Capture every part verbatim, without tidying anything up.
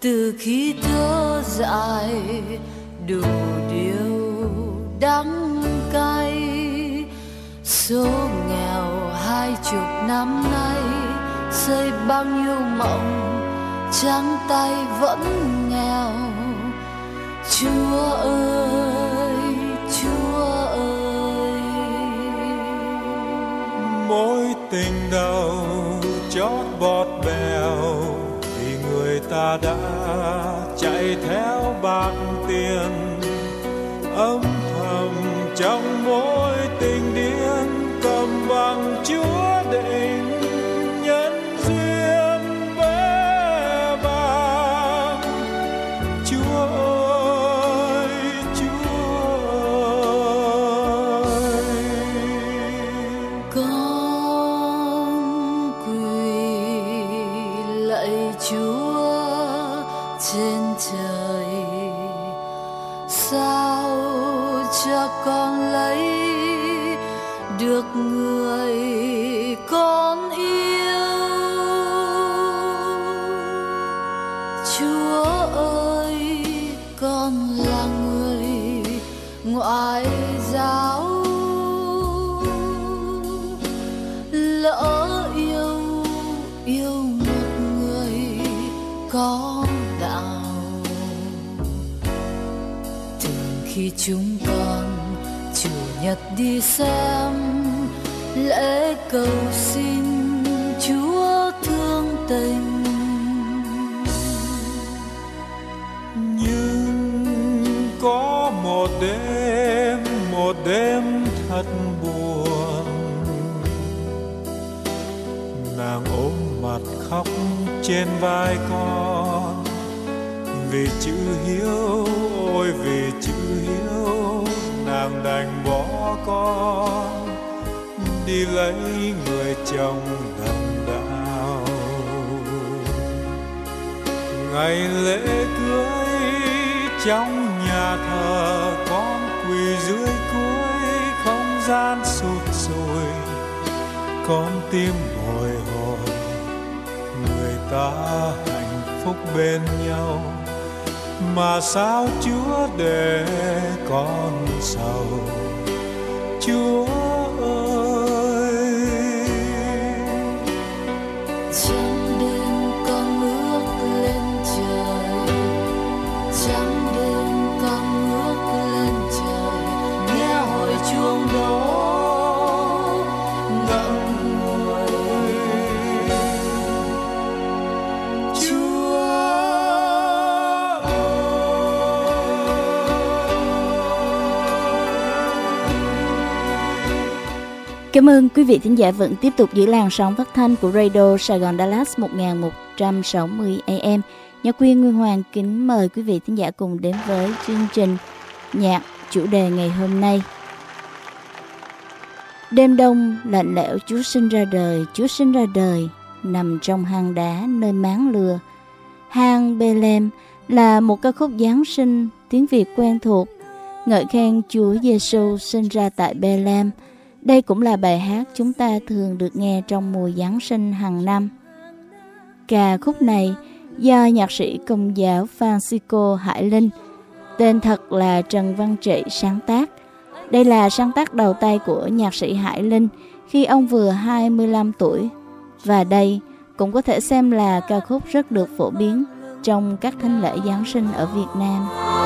từ khi thơ dại đủ điều đắng cay. Số nghèo hai chục năm nay xây bao nhiêu mộng, trắng tay vẫn nghèo. Chúa ơi, Chúa ơi, mối tình đầu chót bọt bèo vì người ta đã chạy theo bạc tiền. Âm thầm trong mối tình điên cầm bằng Chúa định nhân duyên bé bàng. Chúa ơi, Chúa ơi, con quỳ lạy Chúa trên trời, sao cho con lấy được người con yêu. Chúa ơi, con là người ngoại giáo, lỡ yêu yêu một người có đạo. Từng khi chúng con chủ nhật đi xem lễ cầu xin Chúa thương tình, nhưng có một đêm, một đêm thật buồn, nàng ôm mặt khóc trên vai con. Vì chữ hiếu, ôi vì chữ hiếu, nàng đành bỏ con đi lấy người chồng đậm đạo. Ngày lễ cưới trong nhà thờ, con quỳ dưới cuối không gian sụp sùi. Con tim bồi hồi người ta hạnh phúc bên nhau, mà sao Chúa để con sầu. Chúa ơi, trắng đêm con ngước lên trời, trắng đêm con ngước lên trời, nghe hồi chuông đó ngậm ngùi. Chúa Cảm ơn quý vị thính giả vẫn tiếp tục giữ làn sóng phát thanh của Radio Sài Gòn Dallas một nghìn một trăm sáu mươi A M. Nhã Quyên Nguyên Hoàng kính mời quý vị thính giả cùng đến với chương trình nhạc chủ đề ngày hôm nay. Đêm đông lạnh lẽo, Chúa sinh ra đời, Chúa sinh ra đời, nằm trong hang đá nơi máng lừa. Hang Bethlehem là một ca khúc Giáng sinh tiếng Việt quen thuộc, ngợi khen Chúa Giêsu sinh ra tại Bethlehem. Đây cũng là bài hát chúng ta thường được nghe trong mùa Giáng sinh hàng năm. Ca khúc này do nhạc sĩ Công giáo Francisco Hải Linh, tên thật là Trần Văn Trị, sáng tác. Đây là sáng tác đầu tay của nhạc sĩ Hải Linh khi ông vừa hai mươi lăm tuổi. Và đây cũng có thể xem là ca khúc rất được phổ biến trong các thánh lễ Giáng sinh ở Việt Nam.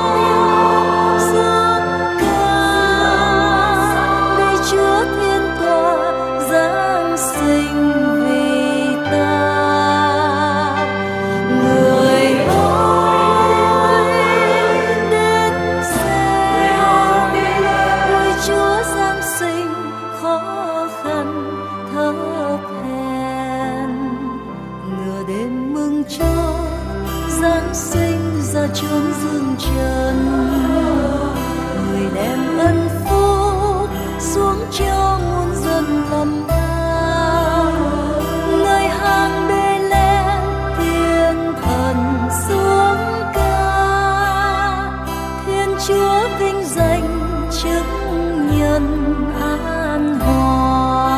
Chúa thiên tòa giáng sinh vì ta, người ơi đến xem, ôi Chúa giáng sinh khó khăn thấp hèn. Nửa đêm mừng cho giáng sinh ra chốn dương trần, người đem ân xuống cho muôn dân lầm than. Người hàng Bethlehem thiên thần xuống ca, Thiên Chúa vinh danh chức nhân an hòa.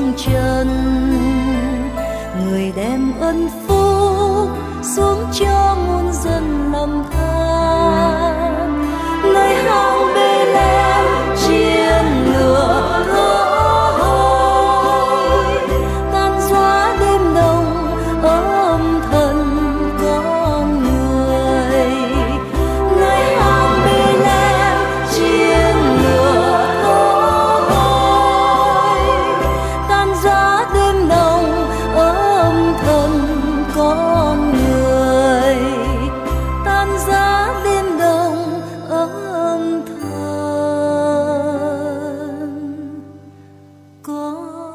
hương trần, người đem ơn phúc xuống cho muôn dân lầm than. Nơi hang Bê-lem chiên lửa khói, tan gió đêm đông âm thần con người. Nơi hang Bê-lem chiên lửa khói, tan gió đêm đông âm thần con người, tan gió đêm đông âm thần con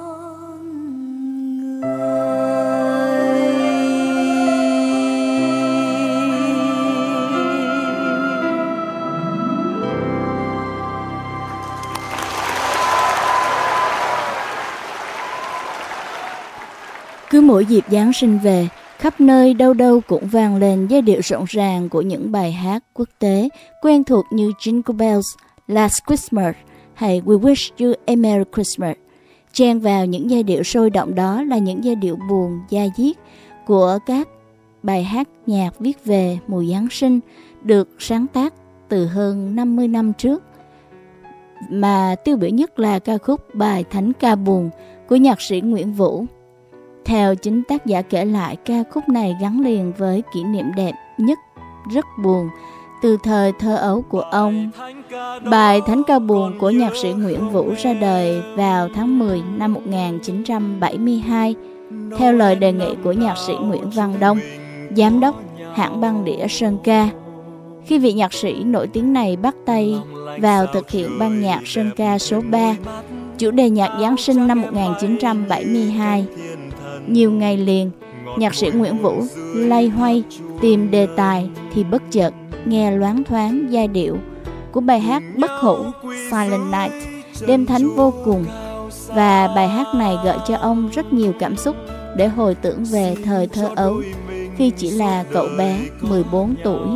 Cứ mỗi dịp Giáng sinh về, khắp nơi đâu đâu cũng vang lên giai điệu rộn ràng của những bài hát quốc tế quen thuộc như Jingle Bells, Last Christmas hay We Wish You a Merry Christmas. Chen vào những giai điệu sôi động đó là những giai điệu buồn, da diết của các bài hát nhạc viết về mùa Giáng sinh được sáng tác từ hơn năm mươi năm trước. Mà tiêu biểu nhất là ca khúc Bài Thánh Ca Buồn của nhạc sĩ Nguyễn Vũ. Theo chính tác giả kể lại, ca khúc này gắn liền với kỷ niệm đẹp nhất rất buồn từ thời thơ ấu của ông. Bài Thánh Ca Buồn của nhạc sĩ Nguyễn Vũ ra đời vào tháng mười năm một nghìn chín trăm bảy mươi hai theo lời đề nghị của nhạc sĩ Nguyễn Văn Đông, giám đốc hãng băng đĩa Sơn Ca. Khi vị nhạc sĩ nổi tiếng này bắt tay vào thực hiện ban nhạc Sơn Ca số ba, chủ đề nhạc Giáng sinh năm một nghìn chín trăm bảy mươi hai, nhiều ngày liền, nhạc sĩ Nguyễn Vũ loay hoay tìm đề tài thì bất chợt nghe loáng thoáng giai điệu của bài hát bất hủ Silent Night, đêm thánh vô cùng, và bài hát này gợi cho ông rất nhiều cảm xúc để hồi tưởng về thời thơ ấu khi chỉ là cậu bé mười bốn tuổi.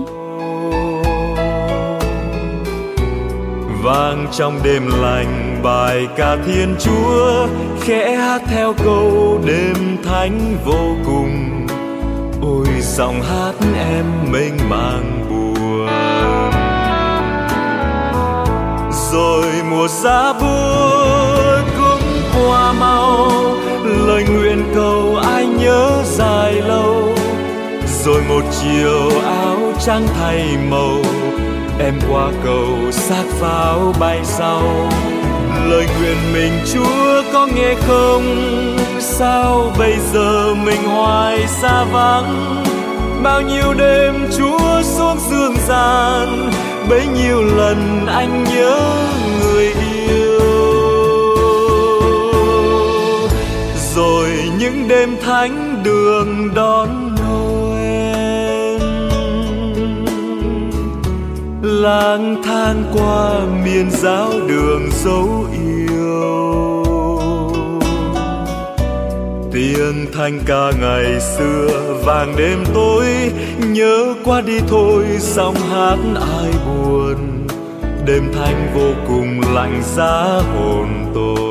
Vang trong đêm lành bài ca Thiên Chúa, khẽ hát theo câu đêm thánh vô cùng. Ôi giọng hát em mênh mang buồn. Rồi mùa giá buốt cũng qua mau, lời nguyện cầu ai nhớ dài lâu. Rồi một chiều áo trắng thay màu, em qua cầu xác pháo bay sau. Lời nguyện mình Chúa có nghe không? Sao bây giờ mình hoài xa vắng? Bao nhiêu đêm Chúa xuống dương gian, bấy nhiêu lần anh nhớ người yêu. Rồi những đêm thánh đường đón Noel, lang thang qua miền giáo đường dấu yêu. Tiếng thanh ca ngày xưa vàng đêm tối, nhớ qua đi thôi giọng hát ai buồn. Đêm thanh vô cùng lạnh giá hồn tôi.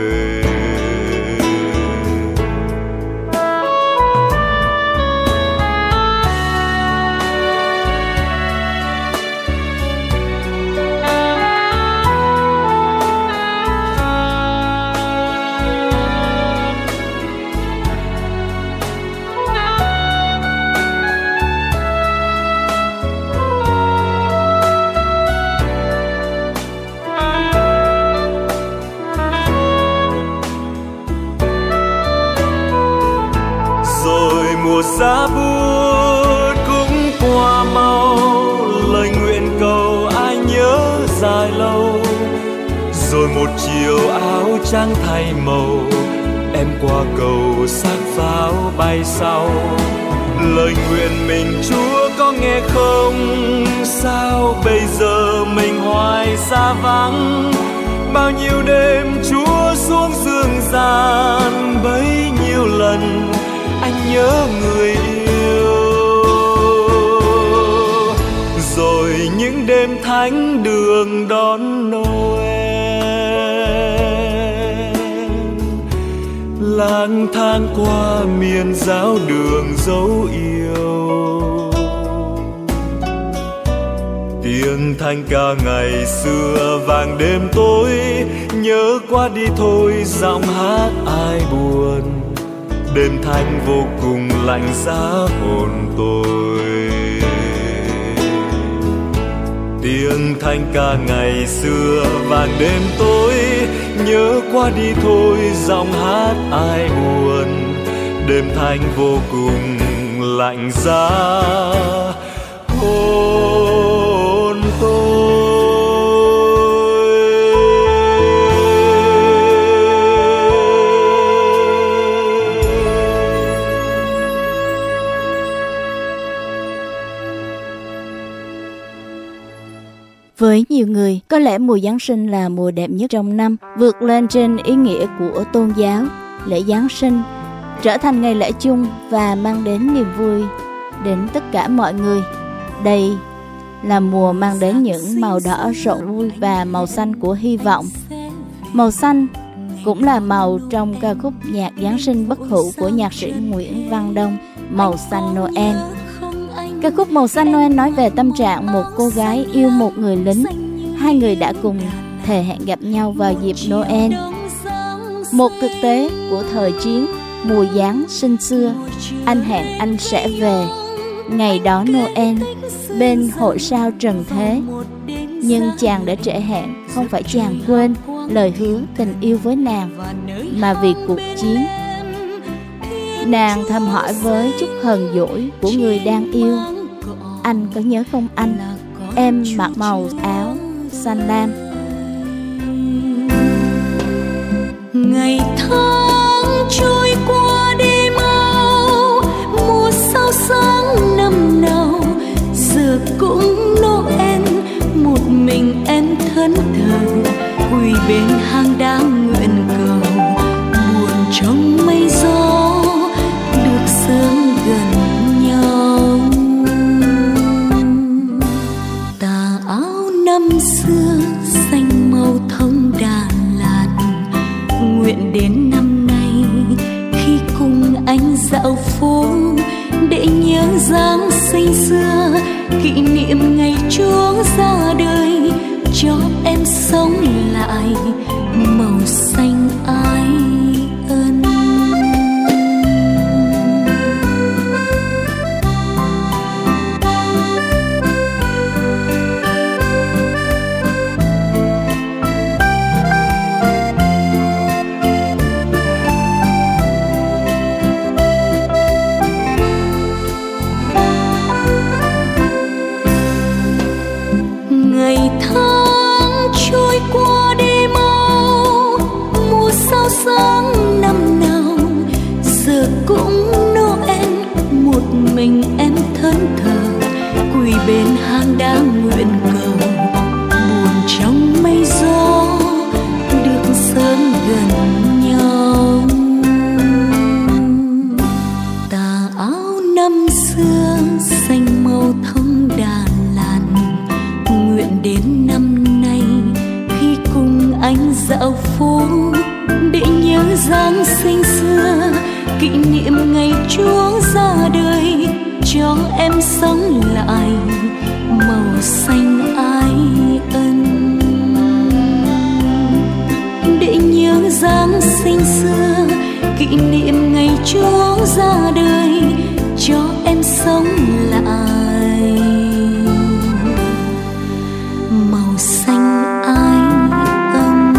Mùa giá buốt cũng qua mau, lời nguyện cầu ai nhớ dài lâu. Rồi một chiều áo trắng thay màu, em qua cầu xác pháo bay sau. Lời nguyện mình Chúa có nghe không? Sao bây giờ mình hoài xa vắng? Bao nhiêu đêm Chúa xuống dương gian, bấy nhiêu lần anh nhớ người yêu. Rồi những đêm thánh đường đón Noel, lang thang qua miền giáo đường dấu yêu. Tiếng thanh ca ngày xưa vàng đêm tối, nhớ qua đi thôi giọng hát ai buồn. Đêm thanh vô cùng lạnh giá hồn tôi. Tiếng thanh ca ngày xưa vàng đêm tối, nhớ qua đi thôi giọng hát ai buồn. Đêm thanh vô cùng lạnh giá hồn tôi. Với nhiều người, có lẽ mùa Giáng sinh là mùa đẹp nhất trong năm, vượt lên trên ý nghĩa của tôn giáo. Lễ Giáng sinh trở thành ngày lễ chung và mang đến niềm vui đến tất cả mọi người. Đây là mùa mang đến những màu đỏ rộn vui và màu xanh của hy vọng. Màu xanh cũng là màu trong ca khúc nhạc Giáng sinh bất hủ của nhạc sĩ Nguyễn Văn Đông, Màu xanh Noel. Ca khúc Màu xanh Noel nói về tâm trạng một cô gái yêu một người lính. Hai người đã cùng thề hẹn gặp nhau vào dịp Noel, một thực tế của thời chiến. Mùa Giáng sinh xưa, anh hẹn anh sẽ về ngày đó Noel bên hội sao trần thế. Nhưng chàng đã trễ hẹn, không phải chàng quên lời hứa tình yêu với nàng, mà vì cuộc chiến. Nàng thầm hỏi với chút hờn dỗi của người đang yêu: anh có nhớ không anh, em mặc màu áo xanh lam. Ngày tháng trôi qua đi mau, mùa sao sáng năm nào, giờ cũng Noel. Một mình em thẫn thờ quỳ bên hang đá nguyện cầu, buồn trong mây gió được sớm gần nhau. Tà áo năm xưa xanh màu thông Đà Lạt, nguyện đến năm nay khi cùng anh dạo phố để nhớ Giáng sinh xưa, kỷ niệm ngày Chúa ra đời cho em sống lại màu xanh ái ân. Ngày tháng trôi qua đi mau, mùa sao sáng năm nào, giờ cũng Noel. Một mình em thẫn thờ quỳ bên hang đá nguyện cầu, buồn trong mây gió được sớm gần nhau. Tà áo năm xưa xanh màu thông Đà Lạt, nguyện đến năm nay khi cùng anh dạo phố để nhớ Giáng sinh xưa, kỷ niệm ngày Chúa ra đời cho em sống lại màu xanh ái ân. Để nhớ Giáng sinh xưa, kỷ niệm ngày Chúa ra đời cho em sống lại màu xanh ái ân.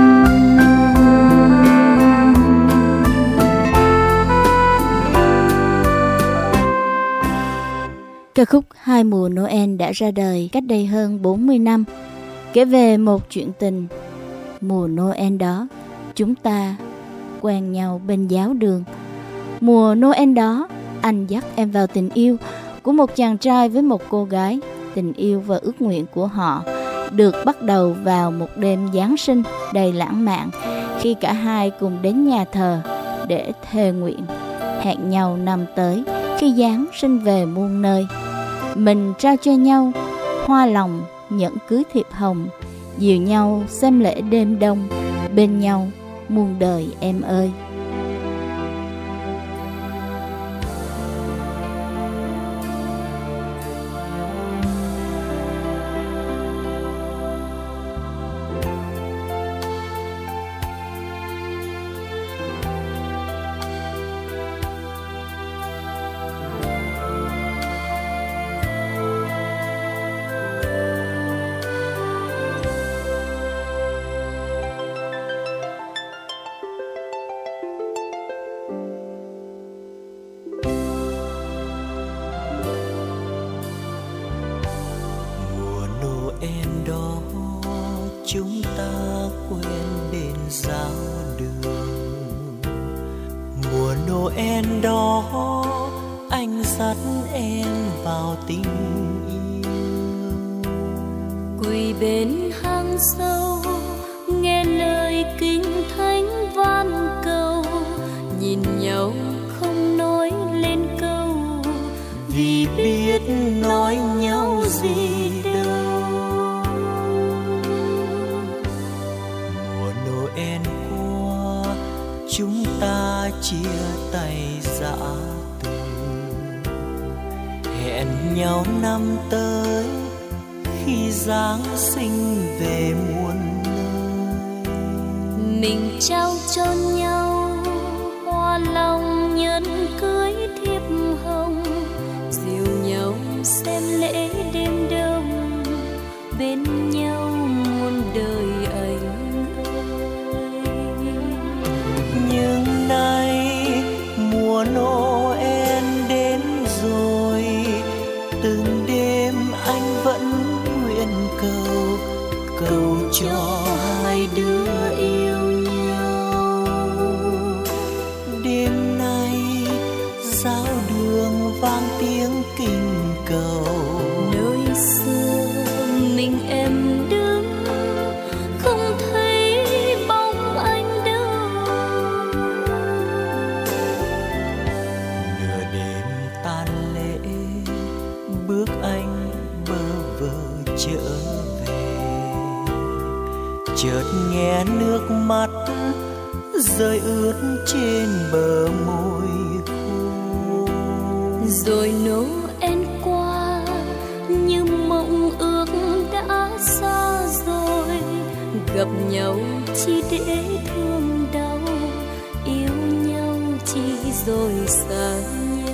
Ca khúc Hai mùa Noel đã ra đời cách đây hơn bốn mươi năm, kể về một chuyện tình. Mùa Noel đó, chúng ta quen nhau bên giáo đường. Mùa Noel đó, anh dắt em vào tình yêu của một chàng trai với một cô gái. Tình yêu và ước nguyện của họ được bắt đầu vào một đêm Giáng sinh đầy lãng mạn, khi cả hai cùng đến nhà thờ để thề nguyện hẹn nhau năm tới khi Giáng sinh về muôn nơi. Mình trao cho nhau hoa lòng, nhẫn cưới thiệp hồng, dìu nhau xem lễ đêm đông, bên nhau muôn đời em ơi. chúng ta quên bên giao đường. Mùa Noel đó anh dắt em vào tình yêu. Quỳ bên hang sâu nghe lời kinh thánh van cầu, nhìn nhau không nói lên câu, vì biết nói nhau gì đâu. Mùa Noel qua chúng ta chia tay dã từ, hẹn nhau năm tới khi Giáng sinh về muôn nơi. Mình trao cho nhau hoa lòng nhân cưới thiệp hồng, dìu nhau xem lễ đêm đông, bên nhau muôn đời anh ơi. Nhưng nay mùa Noel đến rồi, từng đêm anh vẫn nguyện cầu, cầu cho hai đứa yêu nhau. Đêm nay giáo đường vang tiếng kinh cầu, nơi xưa mình em đứng không thấy bóng anh đâu. Nửa đêm tan lễ bước anh bơ vơ trở về, chợt nghe nước mắt rơi ướt trên bờ môi khô. Rồi Noel qua như mộng ước đã xa rồi, gặp nhau chỉ để thương đau, yêu nhau chỉ rồi xa nhau.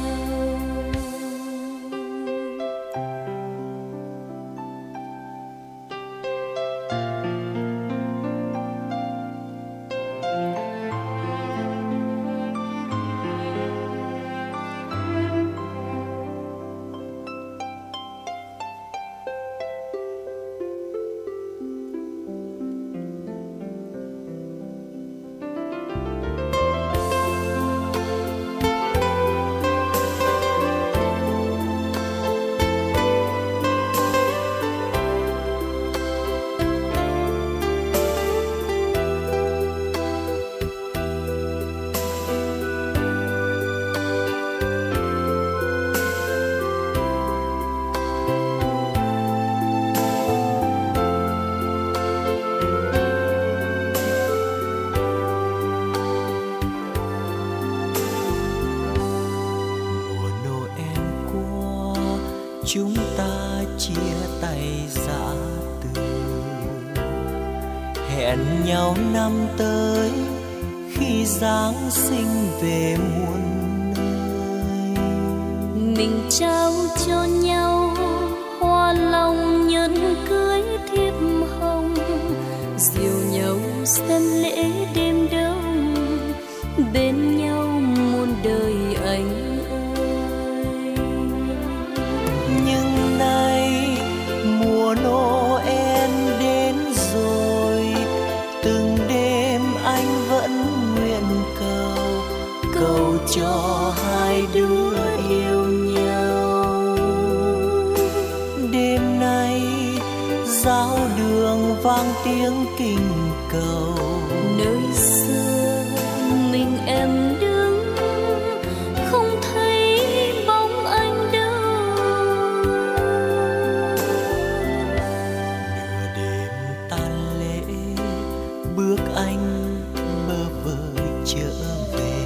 Chúng ta chia tay dã từ, hẹn nhau năm tới khi Giáng sinh về muôn nơi. Mình trao cho nhau hoa lòng nhân cưới thiệp hồng, dìu nhau xem lễ đêm đông, bên nhau muôn đời anh. Nhưng nay mùa Noel đến rồi, từng đêm anh vẫn nguyện cầu, cầu cho hai đứa yêu nhau. Đêm nay giáo đường vang tiếng kinh cầu, nơi xưa mình em đứng không thấy bóng anh đâu. Nửa đêm tan lễ bước anh bơ vơ trở về,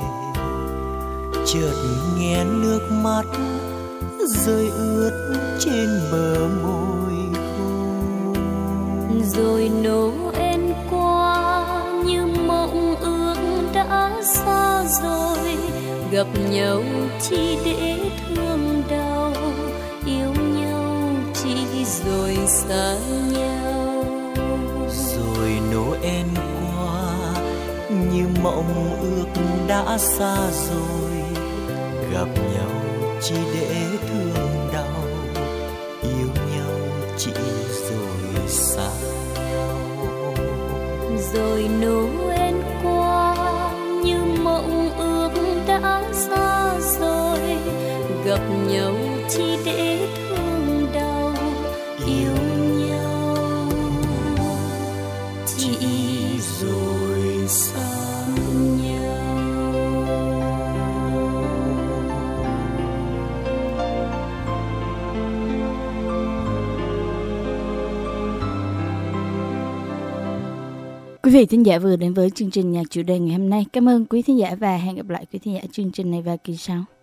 chợt nghe nước mắt rơi ướt trên bờ môi khô. Rồi Noel qua như mộng ước đã xa rồi, gặp nhau chỉ để thương đau, yêu nhau chỉ rồi xa nhau. Rồi Noel qua như mộng ước đã xa rồi, gặp nhau chỉ để thương đau, yêu nhau chỉ rồi xa nhau. rồi Noel qua như mộng ước đã xa rồi, gặp nhau chỉ để thương đau yêu nhau, chỉ rồi xa nhau. Quý vị thính giả vừa đến với chương trình Nhạc Chủ đề ngày hôm nay. Cảm ơn quý thính giả và hẹn gặp lại quý thính giả chương trình này vào kỳ sau.